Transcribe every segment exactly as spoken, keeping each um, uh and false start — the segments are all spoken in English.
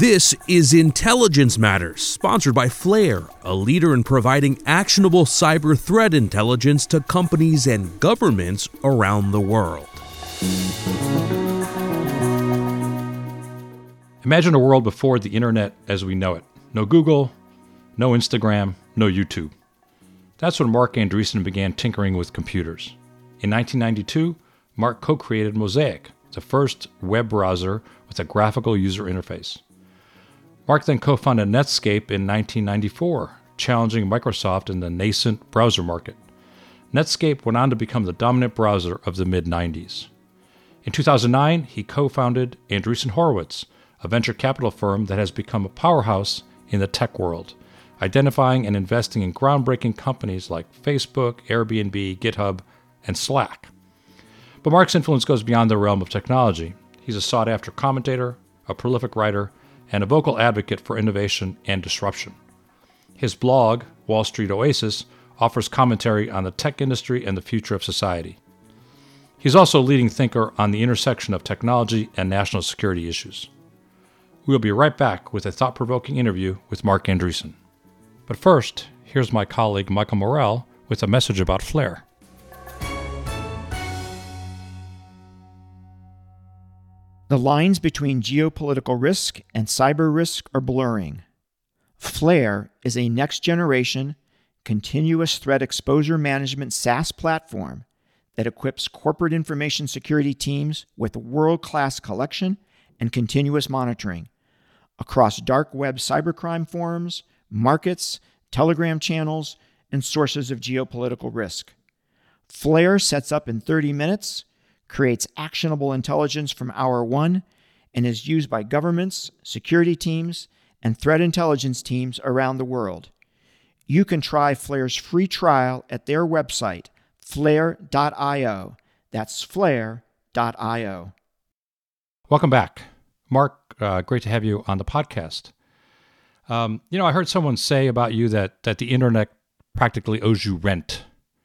This is Intelligence Matters, sponsored by Flare, a leader in providing actionable cyber threat intelligence to companies and governments around the world. Imagine a world before the internet as we know it. No Google, no Instagram, no YouTube. That's when Marc Andreessen began tinkering with computers. In nineteen ninety-two, Marc co-created Mosaic, the first web browser with a graphical user interface. Marc then co-founded Netscape in nineteen ninety-four, challenging Microsoft in the nascent browser market. Netscape went on to become the dominant browser of the mid nineties. In two thousand nine, he co-founded Andreessen Horowitz, a venture capital firm that has become a powerhouse in the tech world, identifying and investing in groundbreaking companies like Facebook, Airbnb, GitHub, and Slack. But Marc's influence goes beyond the realm of technology. He's a sought-after commentator, a prolific writer, and a vocal advocate for innovation and disruption. His blog, Wall Street Oasis, offers commentary on the tech industry and the future of society. He's also a leading thinker on the intersection of technology and national security issues. We'll be right back with a thought-provoking interview with Marc Andreessen. But first, here's my colleague Michael Morell with a message about Flare. The lines between geopolitical risk and cyber risk are blurring. Flare is a next-generation, continuous threat exposure management SaaS platform that equips corporate information security teams with world-class collection and continuous monitoring across dark web cybercrime forums, markets, Telegram channels, and sources of geopolitical risk. Flare sets up in thirty minutes, creates actionable intelligence from hour one, and is used by governments, security teams, and threat intelligence teams around the world. You can try Flare's free trial at their website, flare dot io. That's flare dot io. Welcome back. Marc, uh, great to have you on the podcast. Um, you know, I heard someone say about you that that the internet practically owes you rent.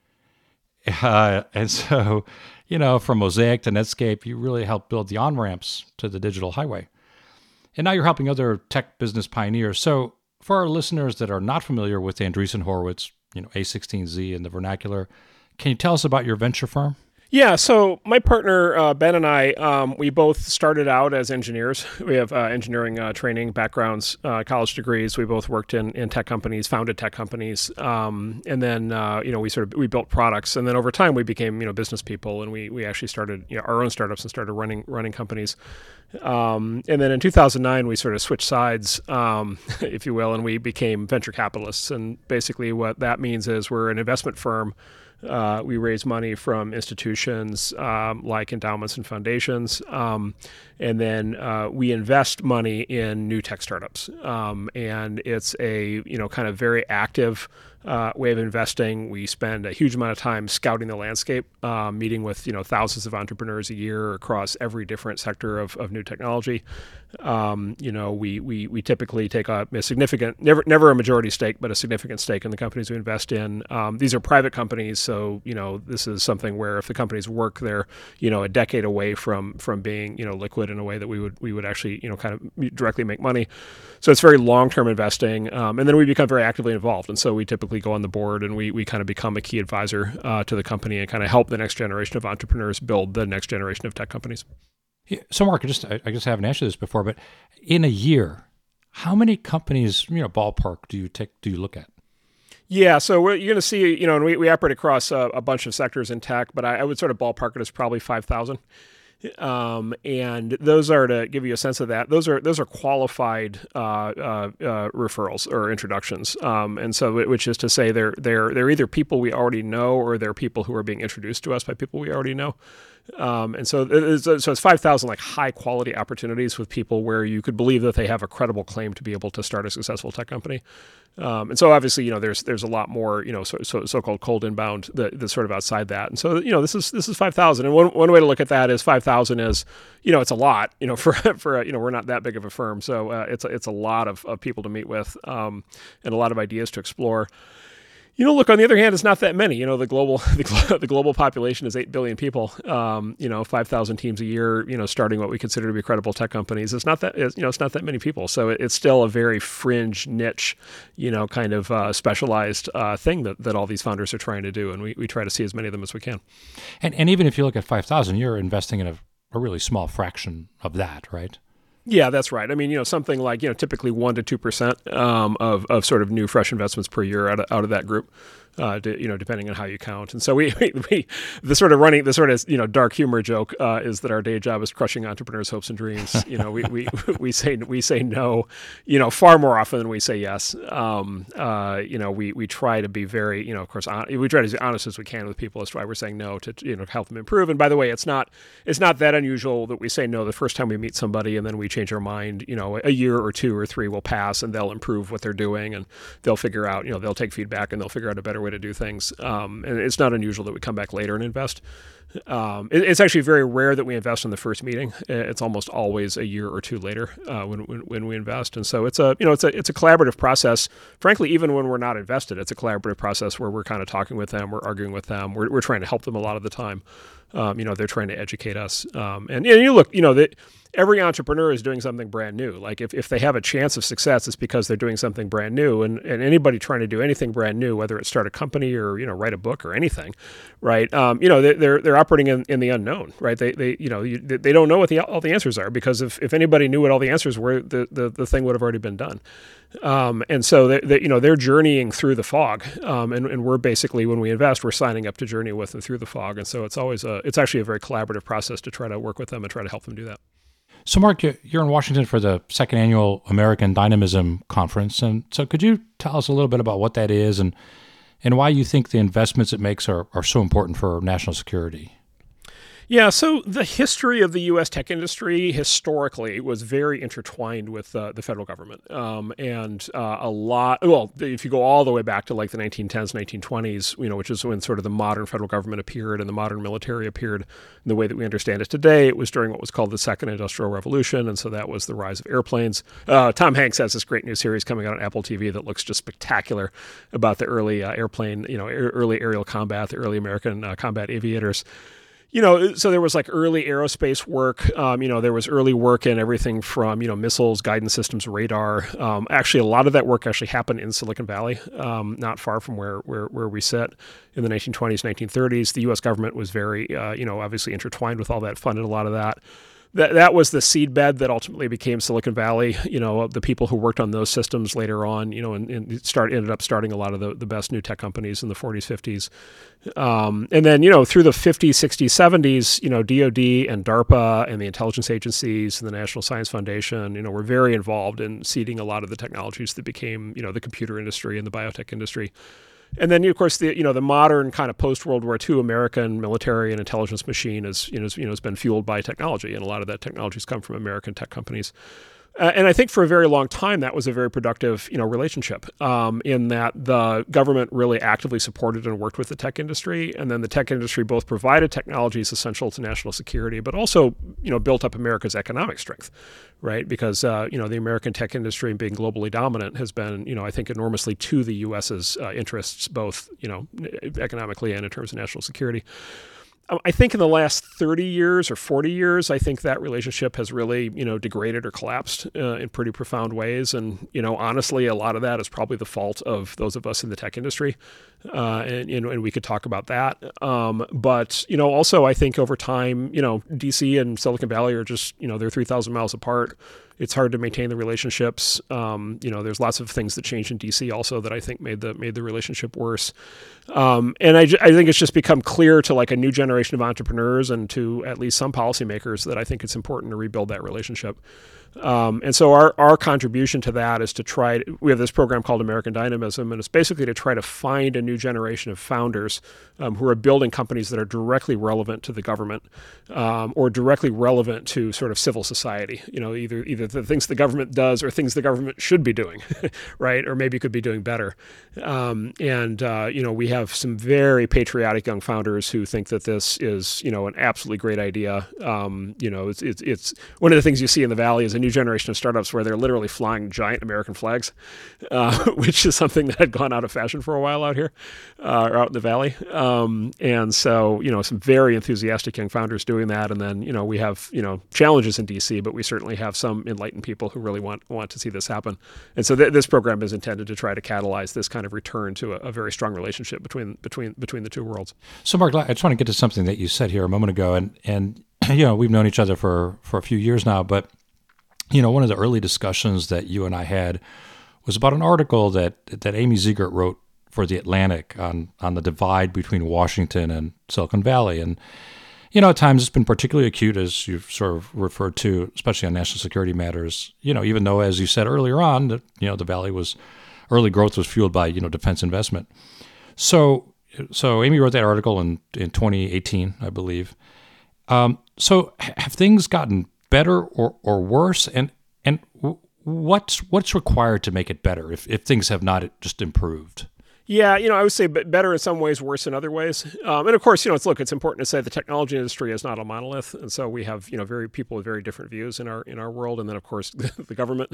Uh, and so, you know, from Mosaic to Netscape, you really helped build the on-ramps to the digital highway. And now you're helping other tech business pioneers. So for our listeners that are not familiar with Andreessen Horowitz, you know, A sixteen Z and the vernacular, can you tell us about your venture firm? Yeah, so my partner, uh, Ben and I, um, we both started out as engineers. We have uh, engineering uh, training backgrounds, uh, college degrees. We both worked in, in tech companies, founded tech companies. Um, and then, uh, you know, we sort of, we built products. And then over time, we became, you know, business people. And we we actually started, you know, our own startups and started running running companies. Um, and then in two thousand nine, we sort of switched sides, um, if you will, and we became venture capitalists. And basically what that means is we're an investment firm. Uh, we raise money from institutions um, like endowments and foundations, um, and then uh, we invest money in new tech startups. Um, and it's a you know kind of very active uh, way of investing. We spend a huge amount of time scouting the landscape, uh, meeting with you know thousands of entrepreneurs a year across every different sector of, of new technology. Um, you know, we we we typically take a, a significant, never never a majority stake, but a significant stake in the companies we invest in. Um, these are private companies, so you know this is something where if the companies work, they're you know a decade away from from being you know liquid in a way that we would we would actually you know kind of directly make money. So it's very long term investing, um, and then we become very actively involved. And so we typically go on the board and we we kind of become a key advisor uh, to the company and kind of help the next generation of entrepreneurs build the next generation of tech companies. Yeah, so Marc, I just I guess I haven't asked you this before, but in a year, how many companies, you know, ballpark do you take do you look at? Yeah, so we're, you're going to see, you know, and we, we operate across a, a bunch of sectors in tech, but I, I would sort of ballpark it as probably five thousand. Um, and those are, to give you a sense of that, those are those are qualified uh, uh, uh, referrals or introductions. Um, and so, which is to say, they're they're they're either people we already know or they're people who are being introduced to us by people we already know. Um, and so, it's, so it's five thousand like high quality opportunities with people where you could believe that they have a credible claim to be able to start a successful tech company. Um, and so obviously, you know, there's there's a lot more, you know, so, so so-called cold inbound that, that's sort of outside that. And so, you know, this is this is five thousand. And one one way to look at that is five thousand is, you know, it's a lot, you know, for for you know, we're not that big of a firm, so uh, it's a, it's a lot of, of people to meet with, um, and a lot of ideas to explore. You know, look, on the other hand, it's not that many. You know, the global the, glo- the global population is eight billion people. Um, you know, five thousand teams a year, you know, starting what we consider to be credible tech companies. It's not that, it's, you know, it's not that many people. So it, it's still a very fringe niche, you know, kind of uh, specialized uh, thing that, that all these founders are trying to do. And we, we try to see as many of them as we can. And and even if you look at five thousand, you're investing in a, a really small fraction of that, right? Yeah, that's right. I mean, you know, something like, you know, typically one to two percent um, of of sort of new fresh investments per year out of, out of that group. Uh, to, you know, depending on how you count. And so we, we, we, the sort of running, the sort of, you know, dark humor joke uh, is that our day job is crushing entrepreneurs' hopes and dreams. You know, we, we, we say, we say no, you know, far more often than we say yes. Um, uh, you know, we, we try to be very, you know, of course, on, we try to be honest as we can with people as to why we're saying no to, you know, help them improve. And by the way, it's not, it's not that unusual that we say no the first time we meet somebody and then we change our mind. You know, a year or two or three will pass and they'll improve what they're doing and they'll figure out, you know, they'll take feedback and they'll figure out a better way to do things. Um, and it's not unusual that we come back later and invest. Um, it, it's actually very rare that we invest in the first meeting. It's almost always a year or two later uh, when, when when we invest. And so it's a you know it's a it's a collaborative process. Frankly, even when we're not invested, it's a collaborative process where we're kind of talking with them, we're arguing with them, we're we're trying to help them a lot of the time. Um, you know, they're trying to educate us. Um, and, and you look, you know, that every entrepreneur is doing something brand new. Like if, if they have a chance of success, it's because they're doing something brand new. And, and anybody trying to do anything brand new, whether it's start a company or, you know, write a book or anything, right? Um, you know, they, they're they're operating in, in the unknown, right? They they you know you, they don't know what the all the answers are, because if, if anybody knew what all the answers were, the the, the thing would have already been done. Um, and so they, they, you know, they're journeying through the fog, um, and, and we're basically, when we invest, we're signing up to journey with them through the fog. And so it's always a, it's actually a very collaborative process to try to work with them and try to help them do that. So, Mark, you're in Washington for the second annual American Dynamism Conference, and so could you tell us a little bit about what that is and and why you think the investments it makes are, are so important for national security? Yeah, so the history of the U S tech industry historically was very intertwined with uh, the federal government. Um, and uh, a lot, well, if you go all the way back to like the nineteen tens, nineteen twenties, you know, which is when sort of the modern federal government appeared and the modern military appeared in the way that we understand it today, it was during what was called the Second Industrial Revolution. And so that was the rise of airplanes. Uh, Tom Hanks has this great new series coming out on Apple T V that looks just spectacular about the early uh, airplane, you know, early aerial combat, the early American uh, combat aviators. You know, so there was like early aerospace work. Um, you know, there was early work in everything from, you know, missiles, guidance systems, radar. Um, actually, a lot of that work actually happened in Silicon Valley, um, not far from where, where where we sit in the nineteen twenties, nineteen thirties. The U S government was very, uh, you know, obviously intertwined with all that, funded a lot of that. That that was the seedbed that ultimately became Silicon Valley. You know, the people who worked on those systems later on, you know, and, and start ended up starting a lot of the, the best new tech companies in the forties, fifties. Um, and then, you know, through the fifties, sixties, seventies, you know, D O D and DARPA and the intelligence agencies and the National Science Foundation, you know, were very involved in seeding a lot of the technologies that became, you know, the computer industry and the biotech industry. And then, of course, the you know the modern kind of post-World War Two American military and intelligence machine is you know is, you know has been fueled by technology, and a lot of that technology has come from American tech companies. Uh, and I think for a very long time that was a very productive you know relationship, um, in that the government really actively supported and worked with the tech industry, and then the tech industry both provided technologies essential to national security, but also you know built up America's economic strength, right? Because uh, you know the American tech industry being globally dominant has been you know I think enormously to the U S's uh, interests, both you know economically and in terms of national security. I think in the last thirty years or forty years, I think that relationship has really, you know, degraded or collapsed uh, in pretty profound ways. And, you know, honestly, a lot of that is probably the fault of those of us in the tech industry. Uh, and, you know, and we could talk about that. Um, but, you know, also I think over time, you know, D C and Silicon Valley are just, you know, they're three thousand miles apart. It's hard to maintain the relationships. Um, you know, there's lots of things that changed in D C also that I think made the made the relationship worse. Um, and I, I think it's just become clear to like a new generation of entrepreneurs and to at least some policymakers that I think it's important to rebuild that relationship. Um, and so our, our contribution to that is to try, to, we have this program called American Dynamism, and it's basically to try to find a new generation of founders um, who are building companies that are directly relevant to the government um, or directly relevant to sort of civil society, you know, either either Either the things the government does or things the government should be doing, right? Or maybe could be doing better. Um, and, uh, you know, we have some very patriotic young founders who think that this is, you know, an absolutely great idea. Um, you know, it's, it's, it's one of the things you see in the Valley is a new generation of startups where they're literally flying giant American flags, uh, which is something that had gone out of fashion for a while out here, uh, or out in the Valley. Um, and so, you know, some very enthusiastic young founders doing that. And then, you know, we have, you know, challenges in D C, but we certainly have some enlightened people who really want, want to see this happen. And so th- this program is intended to try to catalyze this kind of return to a, a very strong relationship between, between, between the two worlds. So Mark, I just want to get to something that you said here a moment ago, and, and, you know, we've known each other for, for a few years now, but, you know, one of the early discussions that you and I had was about an article that, that Amy Zegart wrote for The Atlantic on, on the divide between Washington and Silicon Valley. And, you know, at times it's been particularly acute, as you've sort of referred to, especially on national security matters, you know, even though, as you said earlier on, that, you know, the Valley was, early growth was fueled by, you know, defense investment. So, so Amy wrote that article in, in twenty eighteen, I believe. Um, so have things gotten better or, or worse? And, and what's, what's required to make it better if, if things have not just improved? Yeah, you know, I would say better in some ways, worse in other ways. Um, and of course, you know, it's look, it's important to say the technology industry is not a monolith, and so we have, you know, very people with very different views in our in our world. And then, of course, the government.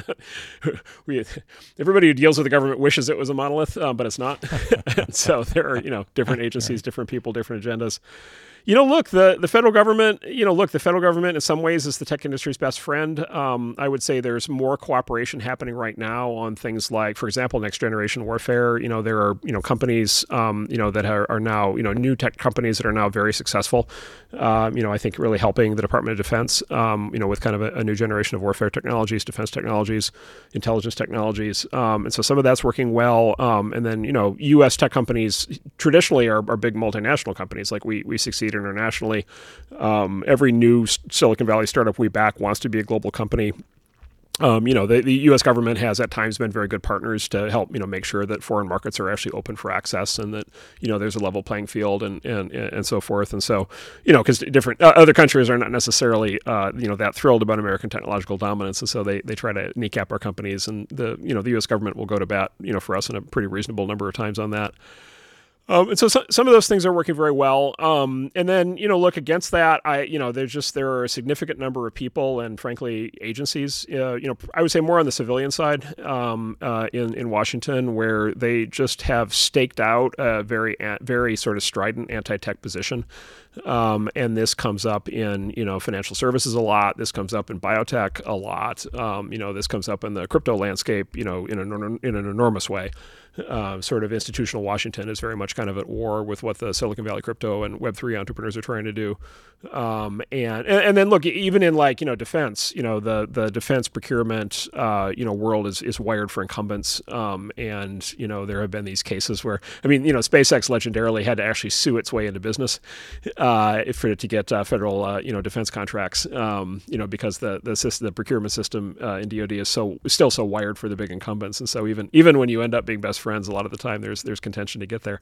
we everybody who deals with the government wishes it was a monolith, um, but it's not. And so there are, you know, different agencies, different people, different agendas. You know, look, the, the federal government, you know, look, the federal government in some ways is the tech industry's best friend. Um, I would say there's more cooperation happening right now on things like, for example, next generation warfare. You know, there are, you know, companies, um, you know, that are, are now, you know, new tech companies that are now very successful. Um, you know, I think really helping the Department of Defense, um, you know, with kind of a, a new generation of warfare technologies, defense technologies, intelligence technologies. Um, and so some of that's working well. Um, and then, you know, U S tech companies traditionally are, are big multinational companies. Like we, we succeed internationally. Um, every new Silicon Valley startup we back wants to be a global company. Um, you know, the, the U S government has at times been very good partners to help, you know, make sure that foreign markets are actually open for access and that, you know, there's a level playing field and and, and so forth. And so, you know, because different uh, other countries are not necessarily, uh, you know, that thrilled about American technological dominance. And so they, they try to kneecap our companies, and the, you know, the U S government will go to bat, you know, for us in a pretty reasonable number of times on that. Um, and so, so some of those things are working very well. Um, and then, you know, look against that, I, you know, there's just, there are a significant number of people and frankly, agencies, uh, you know, I would say more on the civilian side, um, uh, in, in Washington, where they just have staked out a very, very sort of strident anti-tech position. Um, and this comes up in, you know, financial services a lot. This comes up in biotech a lot. Um, you know, this comes up in the crypto landscape, you know, in an, in an enormous way. Uh, sort of institutional Washington is very much kind of at war with what the Silicon Valley crypto and Web three entrepreneurs are trying to do. Um, and, and and then look, even in like, you know, defense, you know, the the defense procurement, uh, you know, world is, is wired for incumbents. Um, and, you know, there have been these cases where, I mean, you know, SpaceX legendarily had to actually sue its way into business uh, for it to get uh, federal, uh, you know, defense contracts, um, you know, because the the, system, the procurement system uh, in D O D is so still so wired for the big incumbents. And so even even when you end up being best friends, a lot of the time there's there's contention to get there.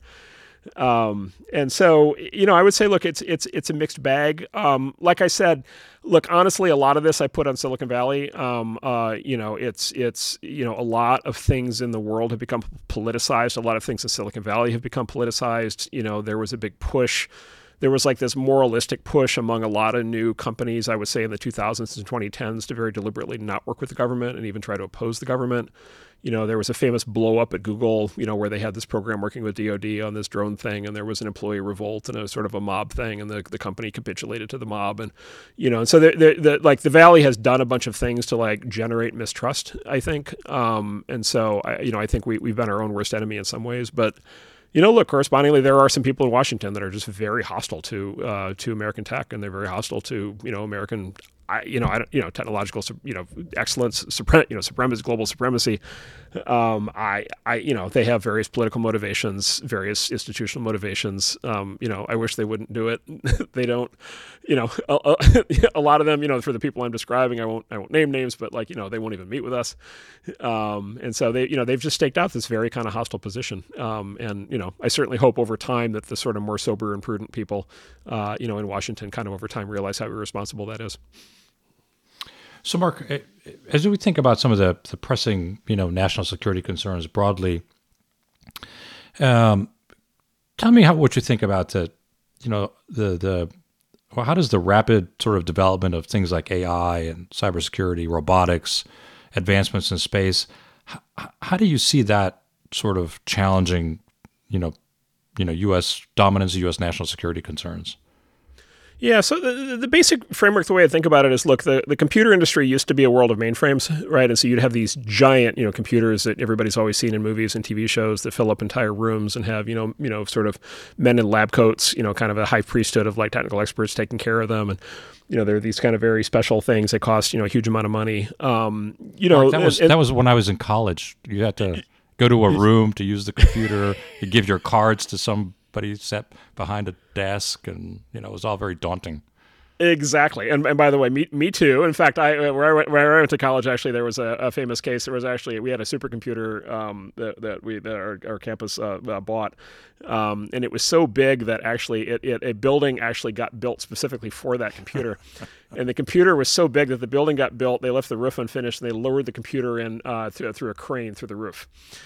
Um, and so, you know, I would say, look, it's it's it's a mixed bag. Um, like I said, look, honestly, a lot of this I put on Silicon Valley. Um, uh, you know, it's it's you know, a lot of things in the world have become politicized. A lot of things in Silicon Valley have become politicized. You know, there was a big push. There was like this moralistic push among a lot of new companies, I would say in the two thousands and twenty tens, to very deliberately not work with the government and even try to oppose the government. You know, there was a famous blow up at Google, you know, where they had this program working with D O D on this drone thing, and there was an employee revolt and a sort of a mob thing, and the, the company capitulated to the mob. And, you know, and so the, the, the, like the Valley has done a bunch of things to like generate mistrust, I think. Um, and so, I, you know, I think we, we've been our own worst enemy in some ways, but you know, look, correspondingly, there are some people in Washington that are just very hostile to uh, to American tech, and they're very hostile to, you know, American, I, you know, I don't, you know, technological, you know, excellence, suprem, you know, supremacy, global supremacy. Um, I, I, you know, they have various political motivations, various institutional motivations. Um, you know, I wish they wouldn't do it. They don't, you know, a, a, a lot of them, you know, for the people I'm describing, I won't, I won't name names, but like, you know, they won't even meet with us. Um, and so they, you know, they've just staked out this very kind of hostile position. Um, and, you know, I certainly hope over time that the sort of more sober and prudent people, uh, you know, in Washington kind of over time realize how irresponsible that is. So, Mark, as we think about some of the, the pressing, you know, national security concerns broadly, um, tell me how what you think about the, you know, the the, well, how does the rapid sort of development of things like A I and cybersecurity, robotics, advancements in space, how, how do you see that sort of challenging, you know, you know, U S dominance, U S national security concerns? Yeah, so the, the basic framework, the way I think about it is, look, the, the computer industry used to be a world of mainframes, right? And so you'd have these giant, you know, computers that everybody's always seen in movies and T V shows that fill up entire rooms and have, you know, you know, sort of men in lab coats, you know, kind of a high priesthood of like technical experts taking care of them. And, you know, they're these kind of very special things that cost, you know, a huge amount of money. Um, you know, Mark, that was and, that was when I was in college. You had to go to a room to use the computer. You give your cards to somebody sat behind a desk, and you know, it was all very daunting. Exactly, and and by the way, me me too. In fact, I where I went, where I went to college, actually, there was a, a famous case. There was actually we had a supercomputer um, that that we that our, our campus uh, uh, bought, um, and it was so big that actually it, it a building actually got built specifically for that computer, and the computer was so big that the building got built. They left the roof unfinished, and they lowered the computer in uh, through through a crane through the roof,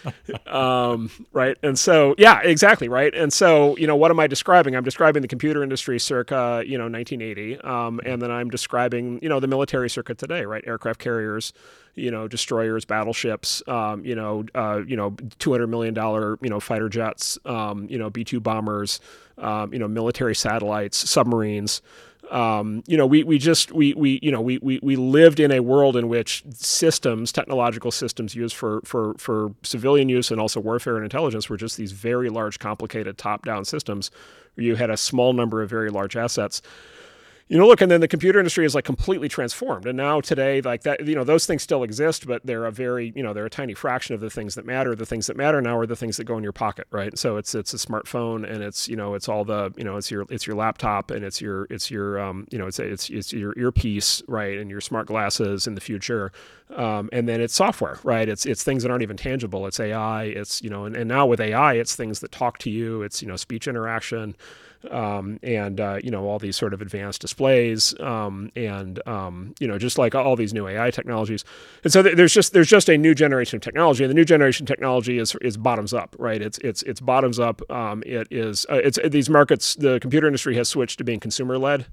um, right? And so yeah, exactly right. And so you know, what am I describing? I'm describing the computer industry circa you know nineteen eighty. Um, and then I'm describing, you know, the military circuit today, right? Aircraft carriers, you know, destroyers, battleships, um, you know, uh, you know, two hundred million dollars, you know, fighter jets, um, you know, B two bombers, um, you know, military satellites, submarines. Um, you know, we we just we we you know we we we lived in a world in which systems, technological systems used for for for civilian use and also warfare and intelligence were just these very large, complicated top-down systems where you had a small number of very large assets. You know, look, and then the computer industry is like completely transformed. And now today, like that, you know, those things still exist, but they're a very, you know, they're a tiny fraction of the things that matter. The things that matter now are the things that go in your pocket, right? So it's it's a smartphone, and it's, you know, it's all the, you know, it's your it's your laptop, and it's your it's your um, you know, it's it's it's your earpiece, right, and your smart glasses in the future. Um, and then it's software, right? It's it's things that aren't even tangible. It's A I. It's, you know, and, and now with A I, it's things that talk to you. It's, you know, speech interaction. Um, and, uh, you know, all these sort of advanced displays, um, and, um, you know, just like all these new A I technologies. And so th- there's just, there's just a new generation of technology, and the new generation of technology is, is bottoms up, right? It's, it's, it's bottoms up. Um, it is, uh, it's these markets, the computer industry has switched to being consumer led.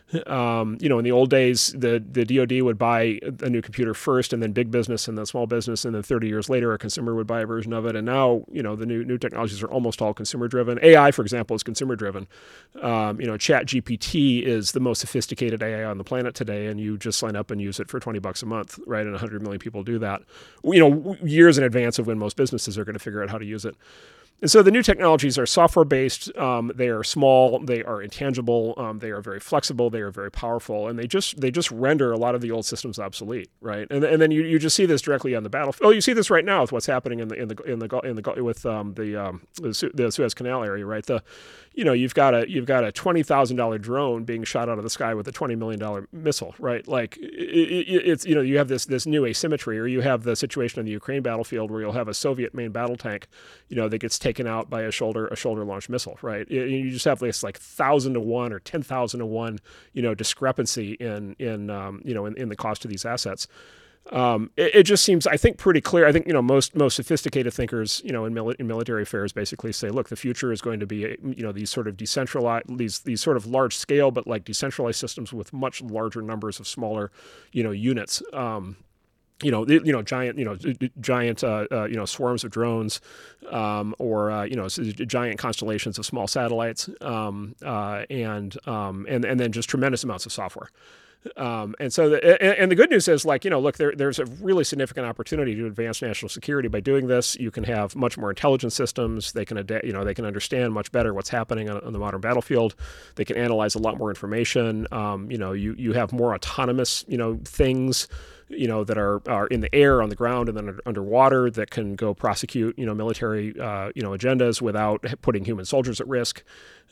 Um, you know, in the old days, the, the D O D would buy a new computer first, and then big business, and then small business, and then thirty years later, a consumer would buy a version of it. And now, you know, the new new technologies are almost all consumer driven. A I, for example, is consumer driven. Um, you know, Chat G P T is the most sophisticated A I on the planet today, and you just sign up and use it for twenty bucks a month, right? And one hundred million people do that, you know, years in advance of when most businesses are going to figure out how to use it. And so the new technologies are software-based. Um, they are small. They are intangible. Um, they are very flexible. They are very powerful, and they just they just render a lot of the old systems obsolete, right? And and then you, you just see this directly on the battlefield. Oh, you see this right now with what's happening in the in the in the in the with um, the um, the, Su- the Suez Canal area, right? The you know you've got a you've got a twenty thousand dollar drone being shot out of the sky with a twenty million dollar missile, right? Like it, it, it's you know you have this this new asymmetry, or you have the situation on the Ukraine battlefield where you'll have a Soviet main battle tank, you know, that gets taken out by a shoulder a shoulder launched missile, right? You, you just have this like thousand to one or ten thousand to one, you know, discrepancy in in um, you know in, in the cost of these assets. Um, it, it just seems, I think, pretty clear. I think, you know, most most sophisticated thinkers, you know, in, mili- in military affairs basically say, look, the future is going to be, you know, these sort of decentralized, these these sort of large scale, but like decentralized systems with much larger numbers of smaller, you know, units. Um, you know, you know, giant, you know, giant, uh, uh, you know, swarms of drones, um, or uh, you know, giant constellations of small satellites, um, uh, and um, and and then just tremendous amounts of software. Um, and so, the, and, and the good news is, like, you know, look, there, there's a really significant opportunity to advance national security by doing this. You can have much more intelligent systems. They can, adapt, you know, they can understand much better what's happening on, on the modern battlefield. They can analyze a lot more information. Um, you know, you you have more autonomous, you know, things, you know, that are, are in the air, on the ground, and then under, underwater that can go prosecute, you know, military, uh, you know, agendas without putting human soldiers at risk.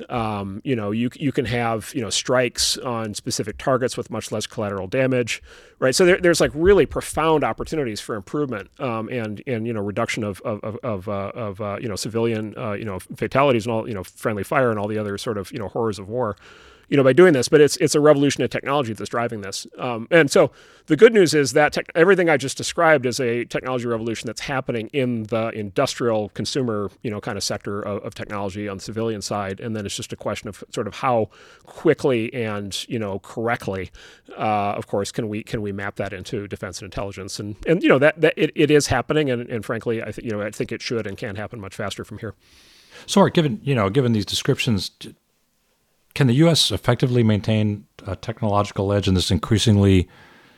Um, you know, you you can have, you know, strikes on specific targets with much less collateral damage, right? So there, there's like really profound opportunities for improvement, um, and and you know, reduction of of of, of, uh, of uh, you know, civilian uh, you know, fatalities and all, you know, friendly fire and all the other sort of, you know, horrors of war. you know, by doing this. But it's it's a revolution in technology that's driving this. Um, and so the good news is that tech, everything I just described is a technology revolution that's happening in the industrial consumer, you know, kind of sector of, of technology on the civilian side. And then it's just a question of sort of how quickly and, you know, correctly, uh, of course, can we can we map that into defense and intelligence. And, and you know, that, that it, it is happening. And, and frankly, I think, you know, I think it should and can happen much faster from here. So, Art, given, you know, given these descriptions, can the U S effectively maintain a technological edge in this increasingly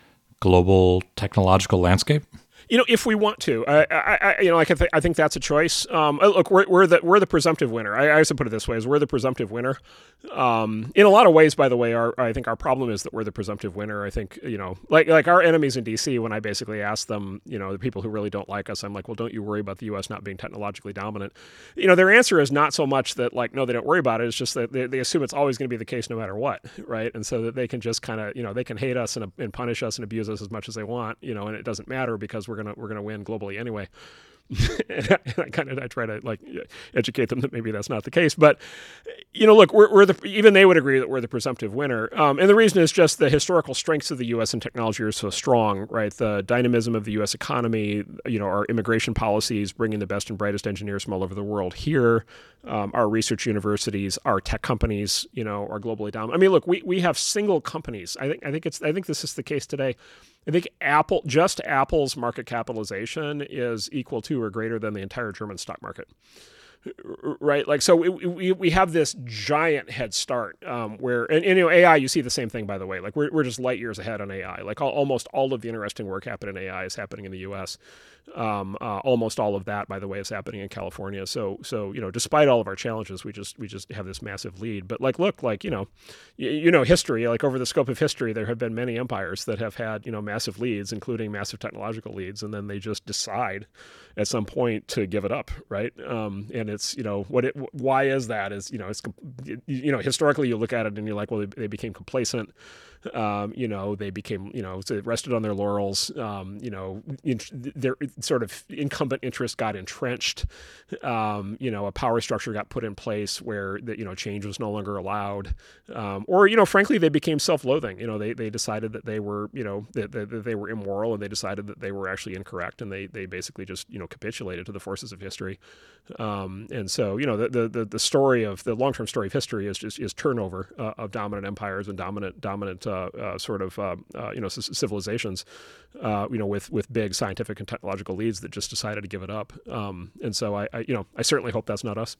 global technological landscape? You know, if we want to, I, I, I you know, I, can th- I think that's a choice. Um, look, we're, we're the we're the presumptive winner. I, I also put it this way: is we're the presumptive winner. Um, in a lot of ways, by the way, our I think our problem is that we're the presumptive winner. I think you know, like like our enemies in D C. When I basically ask them, you know, the people who really don't like us, I'm like, well, don't you worry about the U S not being technologically dominant. You know, their answer is not so much that like, no, they don't worry about it. It's just that they, they assume it's always going to be the case no matter what, right? And so that they can just kind of, you know, they can hate us and, and punish us and abuse us as much as they want, you know, and it doesn't matter because we're gonna we're gonna win globally anyway. and I, and I kind of I try to like educate them that maybe that's not the case, but you know, look, we're, we're the even they would agree that we're the presumptive winner, um, and the reason is just the historical strengths of the U S in technology are so strong, right? The dynamism of the U S economy, you know, our immigration policies, bringing the best and brightest engineers from all over the world here, um, our research universities, our tech companies, you know, are globally dominant. I mean, look, we we have single companies. I think I think it's I think this is the case today. I think Apple, just Apple's market capitalization is equal to or greater than the entire German stock market, right? Like, so we we, we have this giant head start um, where, and, and you know, A I, you see the same thing, by the way. Like, we're we're just light years ahead on A I. Like, all, almost all of the interesting work happening in A I is happening in the U S. Um, uh, almost all of that, by the way, is happening in California. So, so you know, despite all of our challenges, we just we just have this massive lead. But like, look, like you know, you, you know, history. Like over the scope of history, there have been many empires that have had you know massive leads, including massive technological leads, and then they just decide at some point to give it up, right? Um, and it's you know what it why is that? Is you know it's you know historically you look at it and you're like, well, they, they became complacent. Um, you know, they became, you know, rested on their laurels. Um, you know, in, their sort of incumbent interest got entrenched. Um, you know, a power structure got put in place where that you know change was no longer allowed. Um, or you know, frankly, they became self-loathing. You know, they they decided that they were, you know, that, that, that they were immoral, and they decided that they were actually incorrect, and they they basically just you know capitulated to the forces of history. Um, and so, you know, the the the story of the long-term story of history is just is turnover uh, of dominant empires and dominant dominant. Uh, uh, sort of uh, uh, you know c- civilizations, uh, you know with with big scientific and technological leads that just decided to give it up. Um, and so I, I you know I certainly hope that's not us.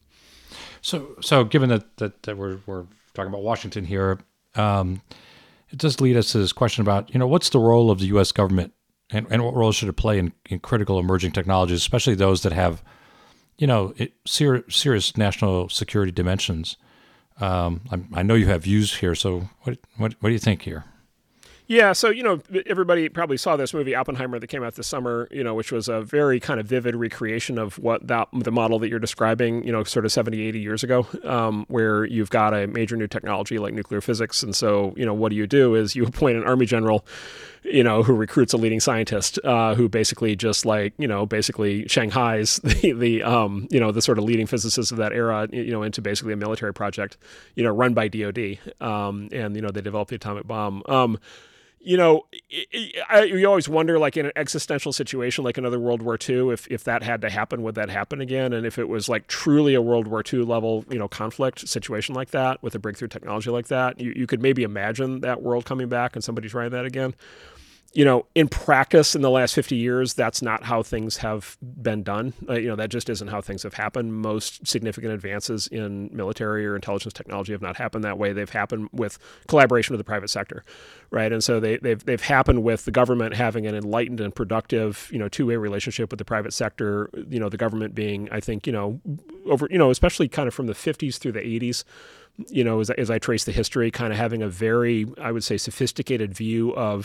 So so given that that, that we're we're talking about Washington here, um, it does lead us to this question about you know what's the role of the U S government and, and what role should it play in, in critical emerging technologies, especially those that have you know it, ser- serious national security dimensions. Um, I, I know you have views here, so what, what what do you think here? Yeah, so, you know, everybody probably saw this movie, Oppenheimer, that came out this summer, you know, which was a very kind of vivid recreation of what that the model that you're describing, you know, sort of seventy, eighty years ago, um, where you've got a major new technology like nuclear physics. And so, you know, what do you do is you appoint an army general, you know, who recruits a leading scientist, uh, who basically just like, you know, basically Shanghai's the, the um, you know, the sort of leading physicists of that era, you know, into basically a military project, you know, run by D O D. Um, and, you know, they developed the atomic bomb. Um, You know, I, you always wonder, like in an existential situation, like another World War Two, if if that had to happen, would that happen again? And if it was like truly a World War Two level, you know, conflict situation like that with a breakthrough technology like that, you, you could maybe imagine that world coming back and somebody trying that again. You know, in practice, in the last fifty years, that's not how things have been done. Uh, you know, that just isn't how things have happened. Most significant advances in military or intelligence technology have not happened that way. They've happened with collaboration with the private sector, right? And so they, they've they've happened with the government having an enlightened and productive, you know, two-way relationship with the private sector. You know, the government being, I think, you know, over, you know, especially kind of from the fifties through the eighties. You know, as, as I trace the history, kind of having a very, I would say, sophisticated view of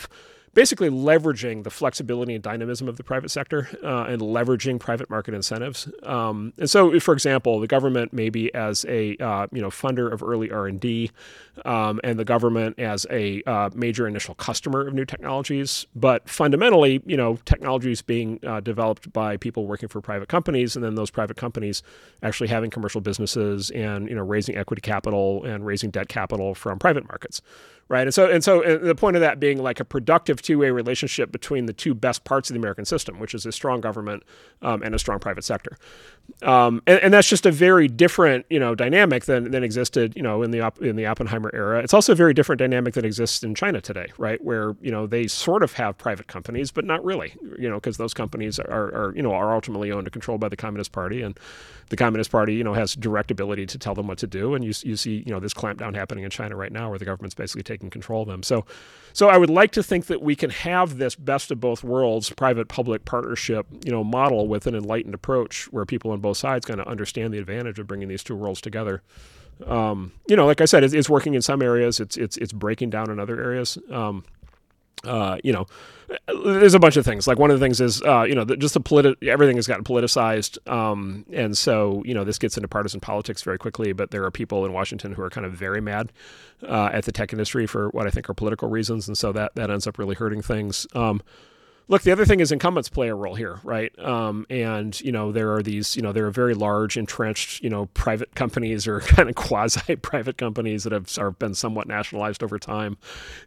basically leveraging the flexibility and dynamism of the private sector uh, and leveraging private market incentives. Um, and so, for example, the government maybe as a uh, you know funder of early R and D, um, and the government as a uh, major initial customer of new technologies, but fundamentally, you know, technologies being uh, developed by people working for private companies, and then those private companies actually having commercial businesses and you know raising equity capital and raising debt capital from private markets. Right. And so and so and the point of that being like a productive two-way relationship between the two best parts of the American system, which is a strong government um, and a strong private sector. Um, and, and that's just a very different, you know, dynamic than, than existed, you know, in the in the Oppenheimer era. It's also a very different dynamic that exists in China today, right? Where, you know, they sort of have private companies, but not really, you know, because those companies are, are, you know, are ultimately owned and controlled by the Communist Party. And the Communist Party, you know, has direct ability to tell them what to do. And you you see, you know, this clampdown happening in China right now where the government's basically taking control of them. So, so I would like to think that we can have this best of both worlds, private-public partnership, you know, model with an enlightened approach where people on both sides kind of understand the advantage of bringing these two worlds together. Um, you know, like I said, it's, it's working in some areas. It's it's it's breaking down in other areas. Um, uh, you know, there's a bunch of things. Like one of the things is, uh, you know, the, just the politi- everything has gotten politicized. Um, and so, you know, this gets into partisan politics very quickly, but there are people in Washington who are kind of very mad uh, at the tech industry for what I think are political reasons. And so that, that ends up really hurting things. Um, Look, the other thing is incumbents play a role here, right? Um, and, you know, there are these, you know, there are very large, entrenched, you know, private companies or kind of quasi-private companies that have, have been somewhat nationalized over time.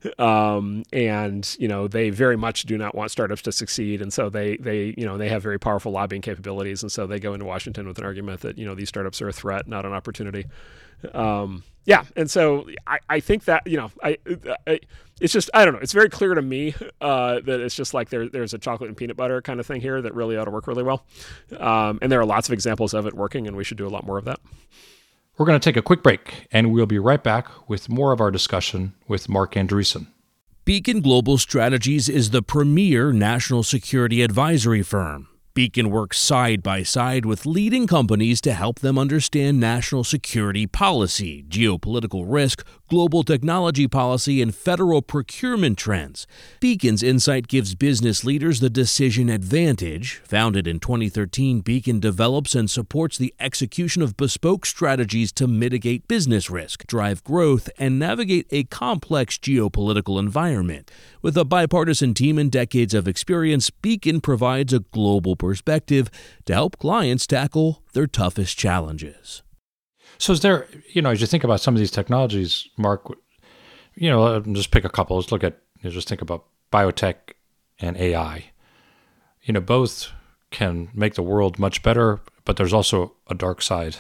Um, and, you know, they very much do not want startups to succeed. And so they, they, you know, they have very powerful lobbying capabilities. And so they go into Washington with an argument that, you know, these startups are a threat, not an opportunity. Um, yeah. And so I, I think that, you know, I, I, it's just, I don't know. It's very clear to me uh, that it's just like there, there's a chocolate and peanut butter kind of thing here that really ought to work really well. Um, and there are lots of examples of it working, and we should do a lot more of that. We're going to take a quick break, and we'll be right back with more of our discussion with Marc Andreessen. Beacon Global Strategies is the premier national security advisory firm. Beacon works side by side with leading companies to help them understand national security policy, geopolitical risk, global technology policy, and federal procurement trends. Beacon's insight gives business leaders the decision advantage. Founded in twenty thirteen, Beacon develops and supports the execution of bespoke strategies to mitigate business risk, drive growth, and navigate a complex geopolitical environment. With a bipartisan team and decades of experience, Beacon provides a global perspective to help clients tackle their toughest challenges. So is there, you know, as you think about some of these technologies, Marc, you know, just pick a couple. Let's look at, you know, just think about biotech and A I. You know, both can make the world much better, but there's also a dark side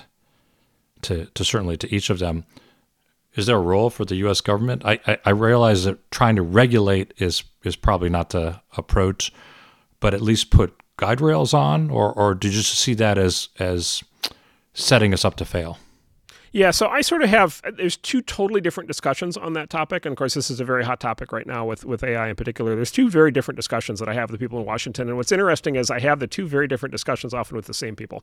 to, to certainly to each of them. Is there a role for the U S government? I, I, I realize that trying to regulate is is probably not the approach, but at least put guide rails on, or or did you just see that as as setting us up to fail? Yeah, so I sort of have, there's two totally different discussions on that topic. And of course, this is a very hot topic right now with, with A I in particular. There's two very different discussions that I have with people in Washington. And what's interesting is I have the two very different discussions often with the same people.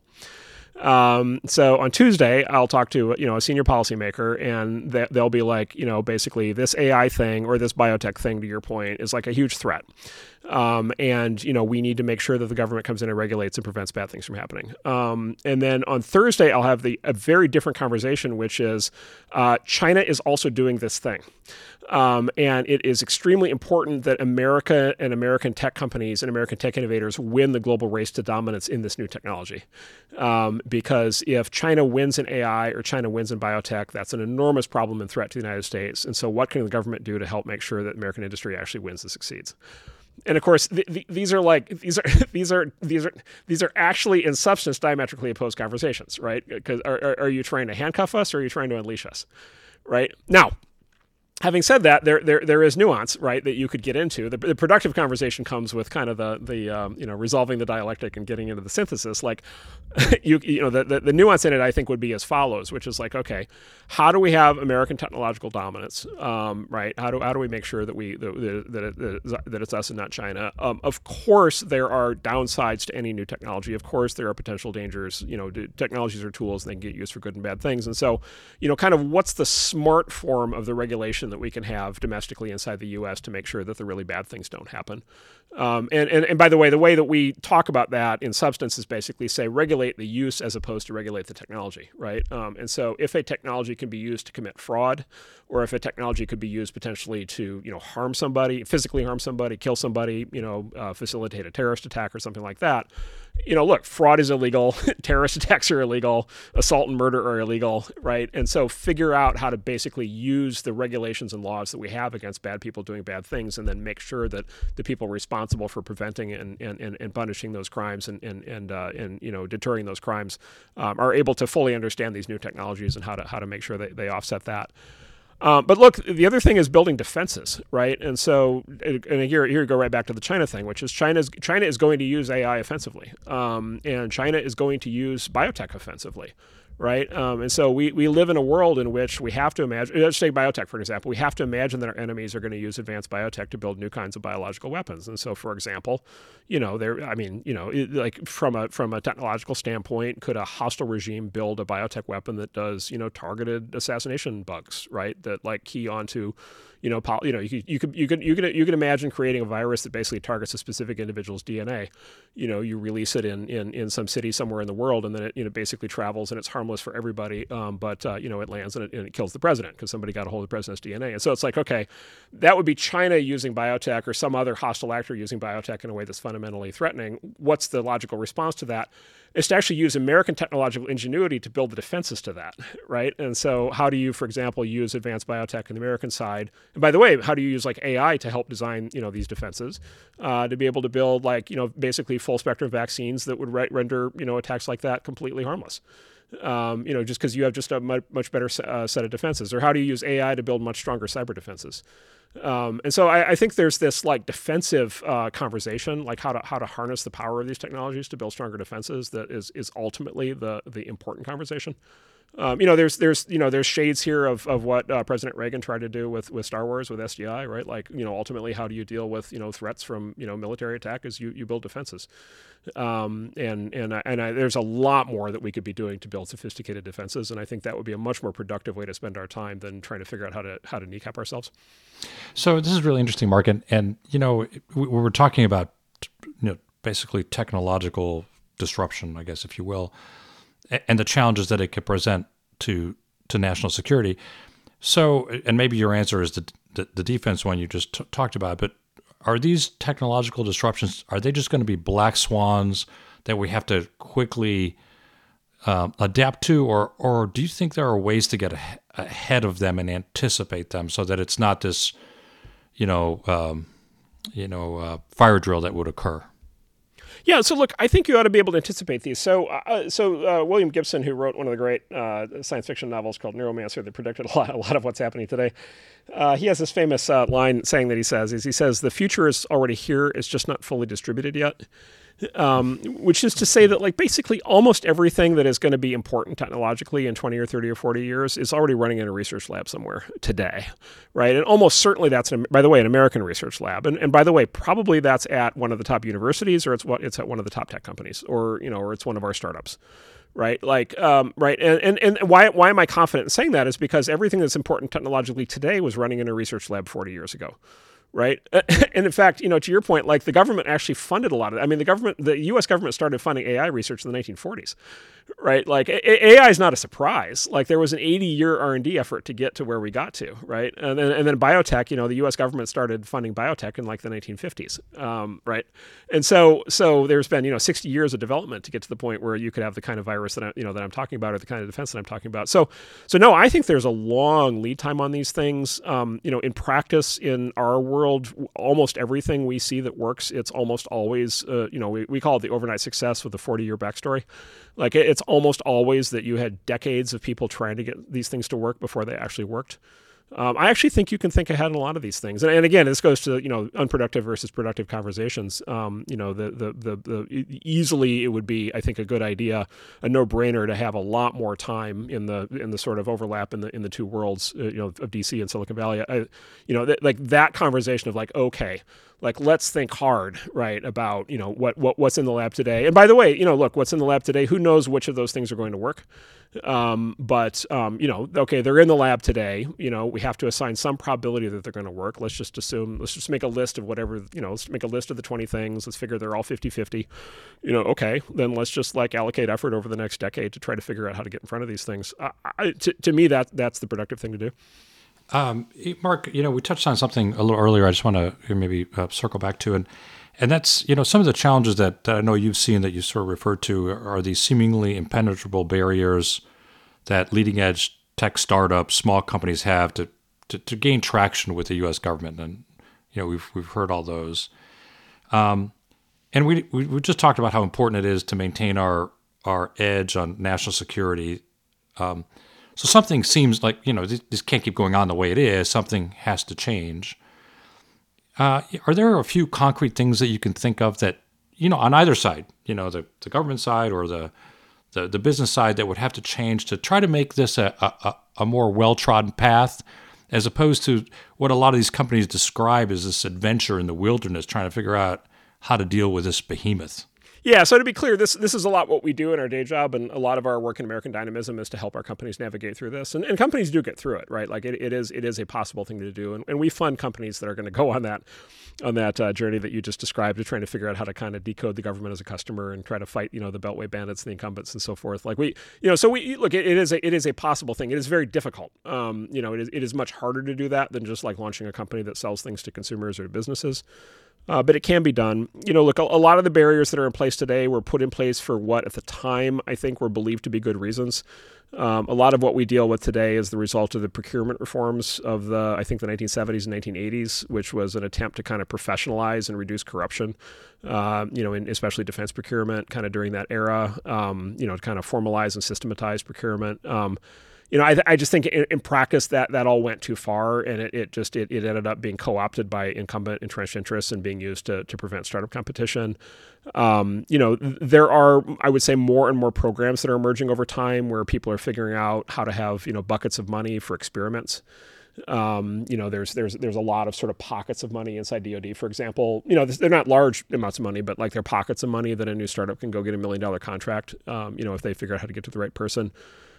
Um, so on Tuesday, I'll talk to, you know, a senior policymaker, and they, they'll be like, you know, basically this A I thing or this biotech thing, to your point, is like a huge threat. Um, and, you know, we need to make sure that the government comes in and regulates and prevents bad things from happening. Um, and then on Thursday, I'll have the a very different conversation, which is uh, China is also doing this thing. Um, and it is extremely important that America and American tech companies and American tech innovators win the global race to dominance in this new technology. Um, because if China wins in A I or China wins in biotech, that's an enormous problem and threat to the United States. And so what can the government do to help make sure that American industry actually wins and succeeds? And of course, th- th- these are like these are these are these are these are actually in substance diametrically opposed conversations, right? Because are, are are you trying to handcuff us, or are you trying to unleash us, right? Now, having said that, there there there is nuance, right, that you could get into. The, the productive conversation comes with kind of the the um, you know resolving the dialectic and getting into the synthesis. Like you you know the, the the nuance in it, I think, would be as follows, which is like, okay, how do we have American technological dominance, um, right? How do how do we make sure that we that that, it, that it's us and not China? Um, of course, there are downsides to any new technology. Of course, there are potential dangers. You know, technologies are tools, and they can get used for good and bad things. And so, you know, kind of what's the smart form of the regulation conversation that we can have domestically inside the U S to make sure that the really bad things don't happen. Um, and, and, and by the way, the way that we talk about that in substance is basically say regulate the use as opposed to regulate the technology, right? Um, and so if a technology can be used to commit fraud, or if a technology could be used potentially to, you know, harm somebody, physically harm somebody, kill somebody, you know, uh, facilitate a terrorist attack or something like that, you know, look, fraud is illegal, terrorist attacks are illegal, assault and murder are illegal, right? And so figure out how to basically use the regulations and laws that we have against bad people doing bad things, and then make sure that the people responsible for preventing and and, and, and punishing those crimes and and and, uh, and you know deterring those crimes um, are able to fully understand these new technologies and how to how to make sure that they offset that. Um, but look, the other thing is building defenses, right? And so, and here, here you go right back to the China thing, which is China's China is going to use A I offensively, um, and China is going to use biotech offensively, right? Um, and so we we live in a world in which we have to imagine, let's take biotech for example, we have to imagine that our enemies are going to use advanced biotech to build new kinds of biological weapons. And so, for example, you know, there, I mean, you know, it, like from a from a technological standpoint, could a hostile regime build a biotech weapon that does, you know, targeted assassination bugs, right? That like key onto, you know, pol- you know, you could you could you could you could you could imagine creating a virus that basically targets a specific individual's D N A. You know, you release it in in in some city somewhere in the world, and then it, you know, basically travels and it's harmless for everybody. Um, but uh, you know, it lands and it, and it kills the president because somebody got a hold of the president's D N A. And so it's like, okay, that would be China using biotech or some other hostile actor using biotech in a way that's fundamentally threatening. What's the logical response to that? Is to actually use American technological ingenuity to build the defenses to that, right? And so how do you, for example, use advanced biotech on the American side? And by the way, how do you use like A I to help design, you know, these defenses uh, to be able to build like, you know, basically full spectrum vaccines that would re- render, you know, attacks like that completely harmless? Um, you know, just because you have just a much, much better uh, set of defenses. Or how do you use A I to build much stronger cyber defenses? Um, and so I, I think there's this like defensive uh, conversation, like how to how to harness the power of these technologies to build stronger defenses. That is is ultimately the the important conversation. Um, you know, there's there's you know there's shades here of of what uh, President Reagan tried to do with with Star Wars with S D I, right? Like, you know, ultimately, how do you deal with, you know, threats from, you know, military attack? Is you you build defenses, um, and and I, and I, there's a lot more that we could be doing to build sophisticated defenses, and I think that would be a much more productive way to spend our time than trying to figure out how to how to kneecap ourselves. So this is really interesting, Mark, and and you know, we, we were talking about, you know, basically technological disruption, I guess, if you will, and the challenges that it could present to to national security. So, and maybe your answer is the the, the defense one you just t- talked about, but are these technological disruptions, are they just going to be black swans that we have to quickly um, adapt to, or or do you think there are ways to get a- ahead of them and anticipate them so that it's not this, you know, um, you know, uh, fire drill that would occur? Yeah, so look, I think you ought to be able to anticipate these. So, uh, so uh, William Gibson, who wrote one of the great uh, science fiction novels called Neuromancer that predicted a lot, a lot of what's happening today, uh, he has this famous uh, line saying that he says, is he says, the future is already here, it's just not fully distributed yet. Um, which is to say that like basically almost everything that is going to be important technologically in twenty or thirty or forty years is already running in a research lab somewhere today, right? And almost certainly that's, an, by the way, an American research lab. And, and by the way, probably that's at one of the top universities, or it's what it's at one of the top tech companies, or, you know, or it's one of our startups. Right, like, um, right, and, and and why why am I confident in saying that is because everything that's important technologically today was running in a research lab forty years ago. Right. And in fact, you know, to your point, like the government actually funded a lot of it. I mean, the government, the U S government started funding A I research in the nineteen forties. Right. Like A I is not a surprise. Like there was an eighty year R and D effort to get to where we got to. Right. And then, and then biotech, you know, the U S government started funding biotech in like the nineteen fifties. Um, right. And so so there's been, you know, sixty years of development to get to the point where you could have the kind of virus that I, you know, that I'm talking about, or the kind of defense that I'm talking about. So so no, I think there's a long lead time on these things. Um, you know, in practice, in our world, almost everything we see that works, it's almost always, uh, you know, we, we call it the overnight success with the forty year backstory. Like it, it's almost always that you had decades of people trying to get these things to work before they actually worked. Um, I actually think you can think ahead in a lot of these things. And, and again, this goes to, you know, unproductive versus productive conversations. Um, you know, the, the, the, the easily it would be, I think, a good idea, a no brainer to have a lot more time in the, in the sort of overlap in the, in the two worlds, uh, you know, of D C and Silicon Valley. I, you know, th- like that conversation of like, okay, like, let's think hard, right, about, you know, what, what what's in the lab today. And by the way, you know, look, what's in the lab today, who knows which of those things are going to work. Um, but, um, you know, okay, they're in the lab today. You know, we have to assign some probability that they're going to work. Let's just assume, let's just make a list of whatever, you know, let's make a list of the twenty things. Let's figure they're all fifty-fifty. You know, okay, then let's just like allocate effort over the next decade to try to figure out how to get in front of these things. I, I, to, to me, that that's the productive thing to do. Um, Mark, you know, we touched on something a little earlier. I just want to maybe uh, circle back to, and and that's, you know, some of the challenges that, that I know you've seen that you sort of referred to are these seemingly impenetrable barriers that leading edge tech startups, small companies have to, to, to gain traction with the U S government. And, you know, we've we've heard all those. Um, and we, we we just talked about how important it is to maintain our our edge on national security. Um, so something seems like, you know, this, this can't keep going on the way it is. Something has to change. Uh, are there a few concrete things that you can think of that, you know, on either side, you know, the, the government side or the, the the business side, that would have to change to try to make this a, a, a more well-trodden path, as opposed to what a lot of these companies describe as this adventure in the wilderness, trying to figure out how to deal with this behemoth? Yeah, so to be clear, this this is a lot what we do in our day job, and a lot of our work in American Dynamism is to help our companies navigate through this. And, and companies do get through it, right? Like it, it is it is a possible thing to do, and, and we fund companies that are going to go on that on that uh, journey that you just described, of trying to figure out how to kind of decode the government as a customer and try to fight, you know, the Beltway bandits and the incumbents and so forth. Like we, you know, so we look, it, it is a it is a possible thing. It is very difficult. Um, you know, it is it is much harder to do that than just like launching a company that sells things to consumers or to businesses. Uh, but it can be done. You know, look, a, a lot of the barriers that are in place today were put in place for what at the time I think were believed to be good reasons. Um, a lot of what we deal with today is the result of the procurement reforms of the, I think, the nineteen seventies and nineteen eighties, which was an attempt to kind of professionalize and reduce corruption, uh, you know, in especially defense procurement kind of during that era, um, you know, to kind of formalize and systematize procurement. Um, You know, I, I just think in, in practice that that all went too far, and it, it just it, it ended up being co-opted by incumbent entrenched interests and being used to to prevent startup competition. Um, you know, there are, I would say, more and more programs that are emerging over time where people are figuring out how to have, you know, buckets of money for experiments. Um, you know, there's there's there's a lot of sort of pockets of money inside D O D, for example. You know, they're not large amounts of money, but like they're pockets of money that a new startup can go get a million dollar contract. Um, you know, if they figure out how to get to the right person.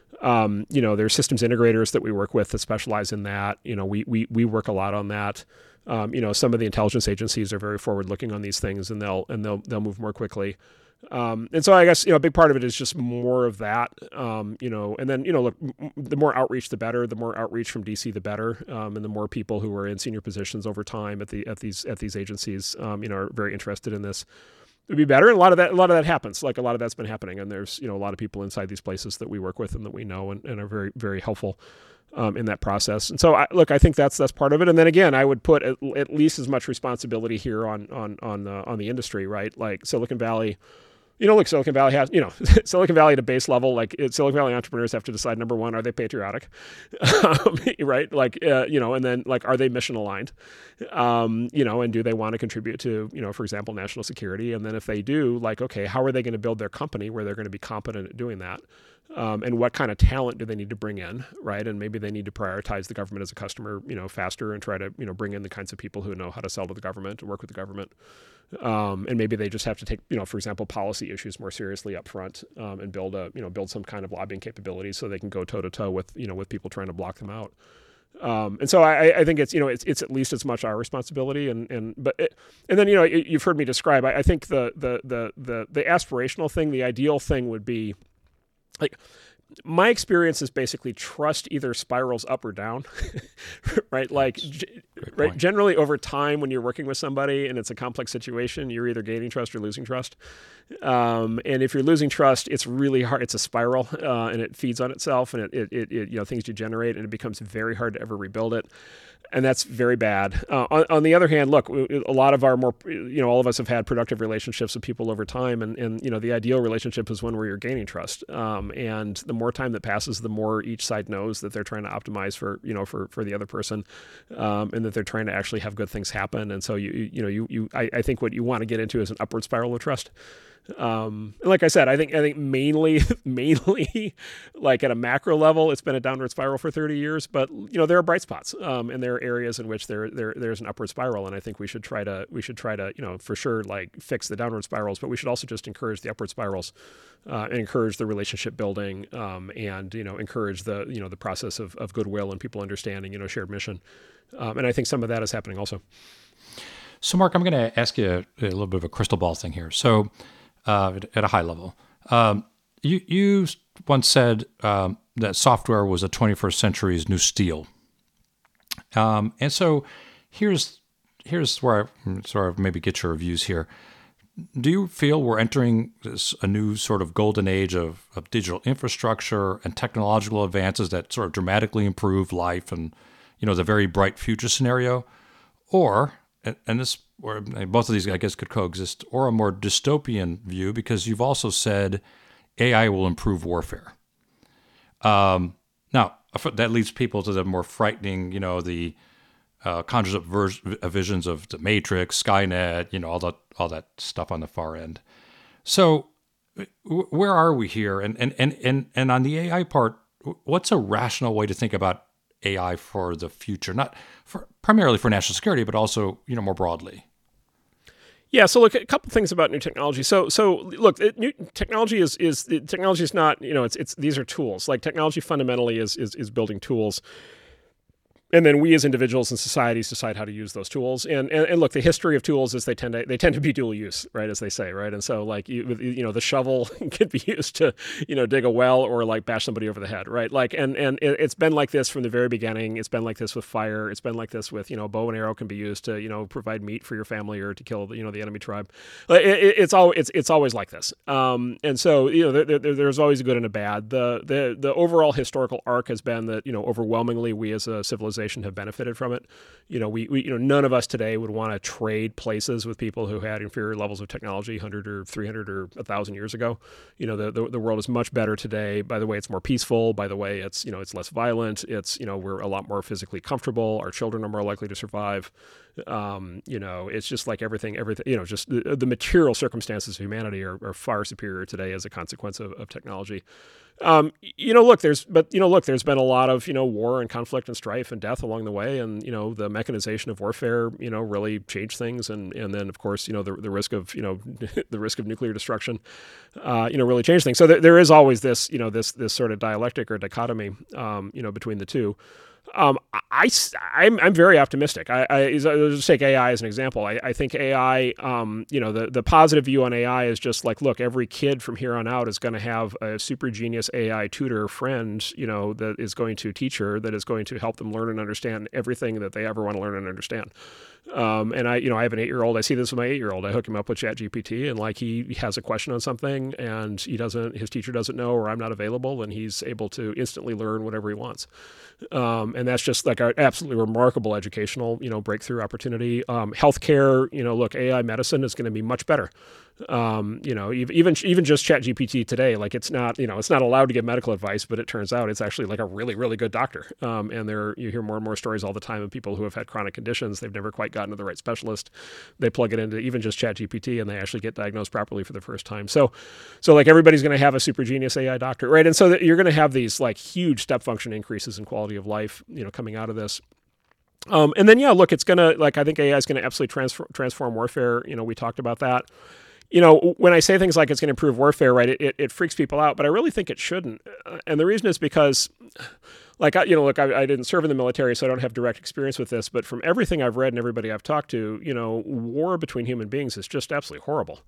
Um, you know, there's systems integrators that we work with that specialize in that. You know, we we we work a lot on that. Um, you know, some of the intelligence agencies are very forward looking on these things, and they'll and they'll they'll move more quickly. Um, and so I guess, you know, a big part of it is just more of that. Um, you know, and then, you know, look, m- the more outreach, the better. The more outreach from D C, the better. Um, and the more people who are in senior positions over time at the at these at these agencies, um, you know, are very interested in this. It'd be better. And a lot of that, a lot of that happens. Like a lot of that's been happening. And there's, you know, a lot of people inside these places that we work with and that we know and, and are very, very helpful um, in that process. And so, I, look, I think that's that's part of it. And then again, I would put at, at least as much responsibility here on on on uh, on the industry, right? Like Silicon Valley. You know, like Silicon Valley has, you know, Silicon Valley at a base level, like it, Silicon Valley entrepreneurs have to decide, number one, are they patriotic? um, right? Like, uh, you know, and then like, are they mission aligned? Um, you know, and do they want to contribute to, you know, for example, national security? And then if they do, like, okay, how are they going to build their company where they're going to be competent at doing that? Um, and what kind of talent do they need to bring in, right? And maybe they need to prioritize the government as a customer, you know, faster and try to, you know, bring in the kinds of people who know how to sell to the government and work with the government. Um, and maybe they just have to take, you know, for example, policy issues more seriously up front um, and build a, you know, build some kind of lobbying capability so they can go toe to toe with, you know, with people trying to block them out. Um, and so I, I think it's, you know, it's, it's at least as much our responsibility. And, and, but, it, and then, you know, you've heard me describe, I, I think the, the, the, the, the aspirational thing, the ideal thing would be like, my experience is basically trust either spirals up or down, right? Like, g- right. Generally over time, when you're working with somebody and it's a complex situation, you're either gaining trust or losing trust. Um, and if you're losing trust, it's really hard. It's a spiral, uh, and it feeds on itself, and it, it, it, it, you know, things degenerate, and it becomes very hard to ever rebuild it. And that's very bad. Uh, on, on the other hand, look, a lot of our more, you know, all of us have had productive relationships with people over time. And, and you know, the ideal relationship is one where you're gaining trust. Um, and the more time that passes, the more each side knows that they're trying to optimize for, you know, for, for the other person, um, and that they're trying to actually have good things happen. And so, you, you know, you, you, I, I think what you want to get into is an upward spiral of trust. Um, and like I said, I think I think mainly mainly like at a macro level, it's been a downward spiral for thirty years. But you know there are bright spots, um, and there are areas in which there there there's an upward spiral. And I think we should try to we should try to you know for sure like fix the downward spirals, but we should also just encourage the upward spirals, uh, and encourage the relationship building, um, and you know encourage the you know the process of of goodwill and people understanding you know shared mission. Um, and I think some of that is happening also. So, Mark, I'm going to ask you a, a little bit of a crystal ball thing here. So, uh, at a high level, um, you, you once said um, that software was the twenty-first century's new steel. Um, and so, here's here's where I sort of maybe get your views here. Do you feel we're entering this, a new sort of golden age of, of digital infrastructure and technological advances that sort of dramatically improve life and, you know, the very bright future scenario? Or and this, or both of these, I guess, could coexist, or a more dystopian view, because you've also said A I will improve warfare. Um, now, that leads people to the more frightening, you know, the uh, conjures up vers- visions of the Matrix, Skynet, you know, all that, all that stuff on the far end. So, w- where are we here? And and and and and on the A I part, what's a rational way to think about A I for the future, not for, primarily for national security, but also, you know, more broadly? Yeah. So look, a couple things about new technology. So so look, it, new technology is is technology is not you know it's it's these are tools. Like technology fundamentally is is is building tools. And then we as individuals and societies decide how to use those tools. And, and and look, the history of tools is they tend to they tend to be dual use, right, as they say, right? And so like you you know the shovel can be used to you know dig a well or like bash somebody over the head, right? Like and and it's been like this from the very beginning. It's been like this with fire. It's been like this with you know bow and arrow can be used to you know provide meat for your family or to kill the, you know the enemy tribe. It, it, it's all it's it's always like this. Um, and so you know there, there, there's always a good and a bad. The the the overall historical arc has been that you know overwhelmingly we as a civilization have benefited from it. You know, we, we you know none of us today would want to trade places with people who had inferior levels of technology one hundred or three hundred or one thousand years ago. You know, the, the the world is much better today. By the way, it's more peaceful. By the way, it's you know it's less violent. It's you know we're a lot more physically comfortable. Our children are more likely to survive. Um, you know, it's just like everything, everything, you know, just the, the material circumstances of humanity are, are far superior today as a consequence of, of technology. Um, you know, look, there's, but, you know, look, there's been a lot of, you know, war and conflict and strife and death along the way. And, you know, the mechanization of warfare, you know, really changed things. And, and then of course, you know, the, the risk of, you know, the risk of nuclear destruction, uh, you know, really changed things. So there, there is always this, you know, this, this sort of dialectic or dichotomy, um, you know, between the two. Um, I, I'm, I'm very optimistic. I, I I'll just take A I as an example. I, I think A I, um, you know, the, the positive view on A I is just like, look, every kid from here on out is going to have a super genius A I tutor friend, you know, that is going to teach her, that is going to help them learn and understand everything that they ever want to learn and understand. Um, and I, you know, I have an eight-year-old. I see this with my eight-year-old. I hook him up with ChatGPT, and like he has a question on something, and he doesn't, his teacher doesn't know, or I'm not available, and he's able to instantly learn whatever he wants. Um, and that's just like an absolutely remarkable educational, you know, breakthrough opportunity. Um, healthcare, you know, look, A I medicine is going to be much better. Um, you know, even even just ChatGPT today, like it's not, you know, it's not allowed to give medical advice, but it turns out it's actually like a really, really good doctor. Um, and there, you hear more and more stories all the time of people who have had chronic conditions. They've never quite gotten to the right specialist. They plug it into even just ChatGPT and they actually get diagnosed properly for the first time. So, so like everybody's going to have a super genius A I doctor, right? And so that you're going to have these like huge step function increases in quality of life, you know, coming out of this. Um, and then, yeah, look, it's going to, like, I think A I is going to absolutely transform, transform warfare. You know, we talked about that. You know, when I say things like it's going to improve warfare, right, it, it, it freaks people out, but I really think it shouldn't. And the reason is because, like, I, you know, look, I, I didn't serve in the military, so I don't have direct experience with this, but from everything I've read and everybody I've talked to, you know, war between human beings is just absolutely horrible.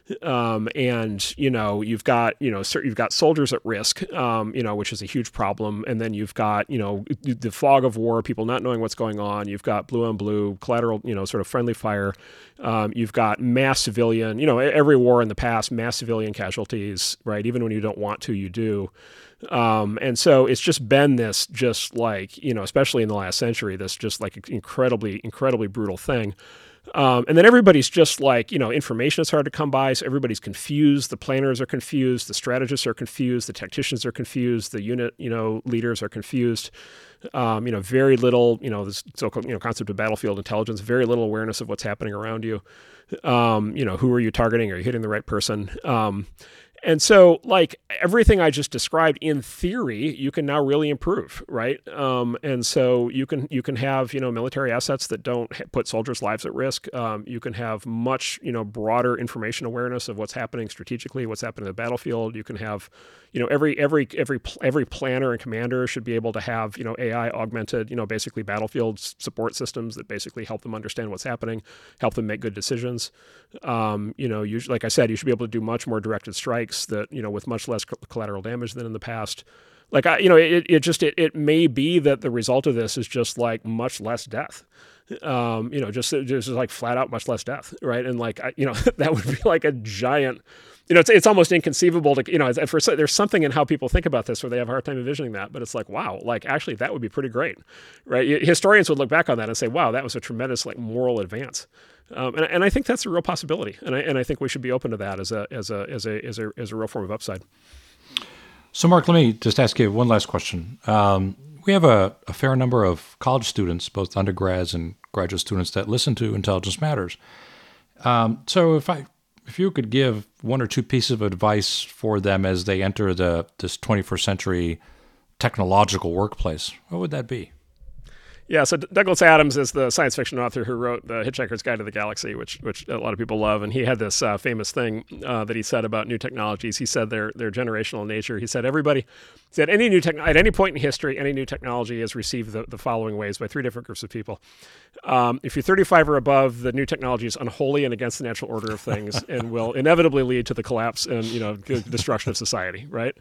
Um, and, you know, you've got, you know, you've got soldiers at risk, um, you know, which is a huge problem. And then you've got, you know, the fog of war, people not knowing what's going on. You've got blue on blue, collateral, you know, sort of friendly fire. Um, you've got mass civilian, you know, every war in the past, mass civilian casualties, right? Even when you don't want to, you do. Um, and so it's just been this just like, you know, especially in the last century, this just like incredibly, incredibly brutal thing. Um, and then everybody's just like, you know, information is hard to come by. So everybody's confused. The planners are confused. The strategists are confused. The tacticians are confused. The unit, you know, leaders are confused. Um, you know, very little, you know, this so-called, you know, concept of battlefield intelligence, very little awareness of what's happening around you. Um, you know, who are you targeting? Are you hitting the right person? Um, And so, like, everything I just described, in theory, you can now really improve, right? Um, and so you can you can have, you know, military assets that don't put soldiers' lives at risk. Um, you can have much, you know, broader information awareness of what's happening strategically, what's happening in the battlefield. You can have, you know, every every every every planner and commander should be able to have, you know, A I augmented, you know, basically battlefield support systems that basically help them understand what's happening, help them make good decisions. Um, you know, you, like I said, you should be able to do much more directed strikes that, you know, with much less collateral damage than in the past. Like, I, you know, it, it just, it, it may be that the result of this is just like much less death. Um, you know, just, just like flat out much less death. Right. And like, I, you know, that would be like a giant, you know, it's, it's almost inconceivable to, you know, for, there's something in how people think about this where they have a hard time envisioning that, but it's like, wow, like actually that would be pretty great. Right. Historians would look back on that and say, wow, that was a tremendous like moral advance. Um, and, and I think that's a real possibility, and I and I think we should be open to that as a as a as a as a as a real form of upside. So, Mark, let me just ask you one last question. Um, we have a, a fair number of college students, both undergrads and graduate students, that listen to Intelligence Matters. Um, so, if I if you could give one or two pieces of advice for them as they enter the this twenty-first century technological workplace, what would that be? Yeah, so Douglas Adams is the science fiction author who wrote The Hitchhiker's Guide to the Galaxy, which which a lot of people love. And he had this uh, famous thing uh, that he said about new technologies. He said they're, they're generational in nature. He said everybody, he said any new tech, at any point in history, any new technology is received the, the following ways by three different groups of people. Um, if you're thirty-five or above, the new technology is unholy and against the natural order of things and will inevitably lead to the collapse and, you know, destruction of society, right?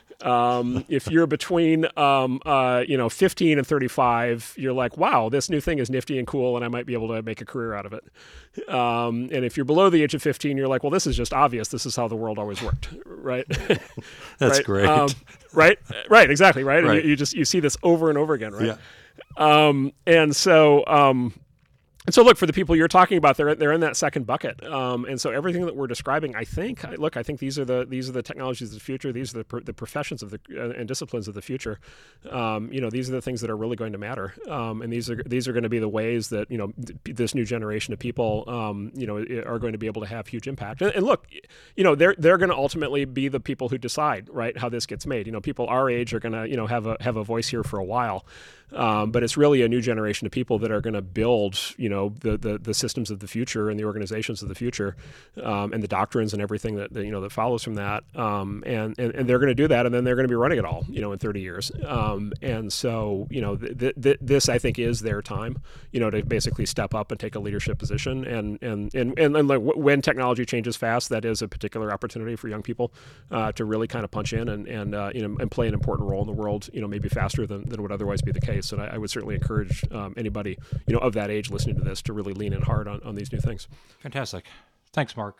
Um, if you're between, um, uh, you know, fifteen and thirty-five, you're like, wow, this new thing is nifty and cool, and I might be able to make a career out of it. Um, and if you're below the age of fifteen, you're like, well, this is just obvious. This is how the world always worked, right? That's right? great. Um, right, right, exactly, right. right. And you, you just you see this over and over again, right? Yeah. Um, and so. Um, And so, look, for the people you're talking about, they're they're in that second bucket, um, and so everything that we're describing, I think, I, look, I think these are the these are the technologies of the future. These are the the professions of the uh, and disciplines of the future. Um, you know, these are the things that are really going to matter, um, and these are these are going to be the ways that, you know, th- this new generation of people, um, you know, are going to be able to have huge impact. And, and look, you know, they're they're going to ultimately be the people who decide, right, how this gets made. You know, people our age are going to, you know, have a have a voice here for a while. Um, but it's really a new generation of people that are going to build, you know, the, the the systems of the future and the organizations of the future, um, and the doctrines and everything that, that you know that follows from that. Um, and, and and they're going to do that, and then they're going to be running it all, you know, in thirty years. Um, and so, you know, th- th- th- this I think is their time, you know, to basically step up and take a leadership position. And and and and, and like when technology changes fast, that is a particular opportunity for young people uh, to really kind of punch in and and uh, you know and play an important role in the world, you know, maybe faster than, than would otherwise be the case. And I, I would certainly encourage um, anybody, you know, of that age listening to this to really lean in hard on, on these new things. Fantastic. Thanks, Mark.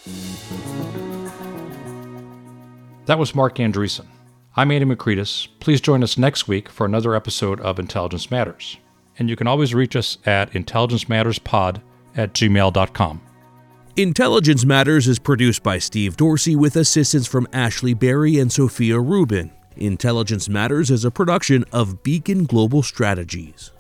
That was Mark Andreessen. I'm Andy McCreadis. Please join us next week for another episode of Intelligence Matters. And you can always reach us at intelligencematterspod at gmail dot com. Intelligence Matters is produced by Steve Dorsey with assistance from Ashley Berry and Sophia Rubin. Intelligence Matters is a production of Beacon Global Strategies.